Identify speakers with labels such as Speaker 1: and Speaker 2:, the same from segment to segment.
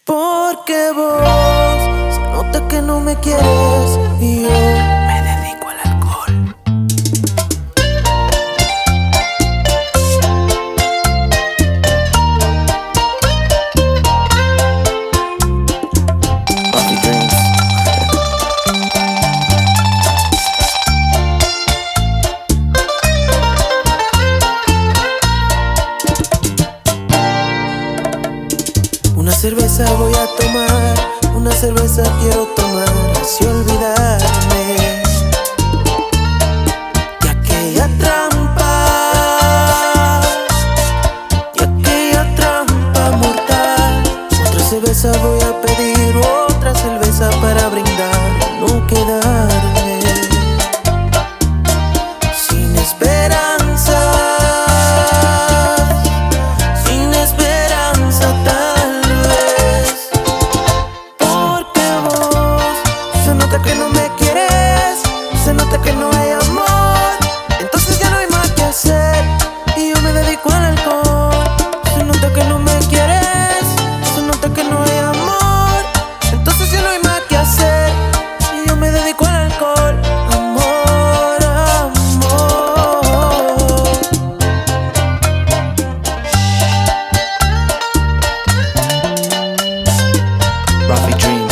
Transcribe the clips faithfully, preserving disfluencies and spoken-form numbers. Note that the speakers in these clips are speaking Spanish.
Speaker 1: Porque vos se nota que no me quieres y yo me dedico al alcohol. Rocky Dreams. Una cerveza voy a tomar, una cerveza quiero tomar, así olvidarme de aquella trampa, de aquella trampa mortal. Otra cerveza voy a pedir, otra cerveza para brindar, no quedarme sin esperanza, sin esperanza tal. Que no me quieres, se nota que no hay amor, entonces ya no hay más que hacer y yo me dedico al alcohol. Se nota que no me quieres, se nota que no hay amor, entonces ya no hay más que hacer y yo me dedico al alcohol. Amor, amor. Rocky Dreams.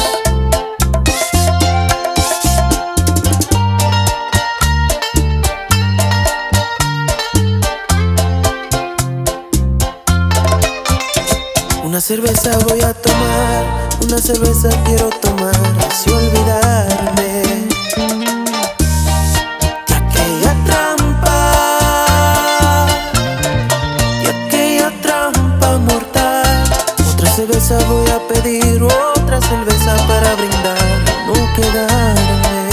Speaker 1: Una cerveza voy a tomar, una cerveza quiero tomar, así olvidarme de aquella trampa, de aquella trampa mortal. Otra cerveza voy a pedir, otra cerveza para brindar, no quedarme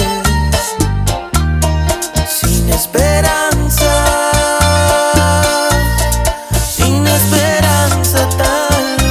Speaker 1: sin esperanza, sin esperanza tal.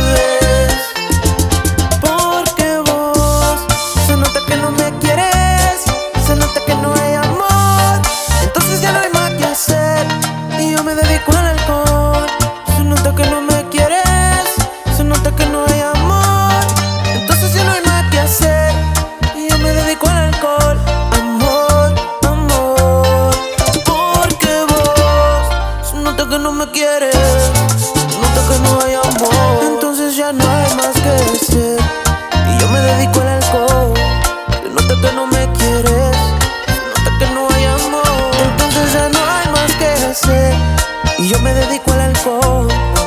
Speaker 1: Y yo me dedico al alcohol. Se nota que no me quieres, se nota que no hay amor, entonces ya no hay más que hacer y yo me dedico al alcohol. Amor, amor. Porque vos se nota que no me quieres, se nota que no hay amor, entonces ya no hay más que hacer y yo me dedico al alcohol. Se nota que no me quieres, se nota que no hay amor, entonces ya no hay más que hacer y yo me dedico al alcohol.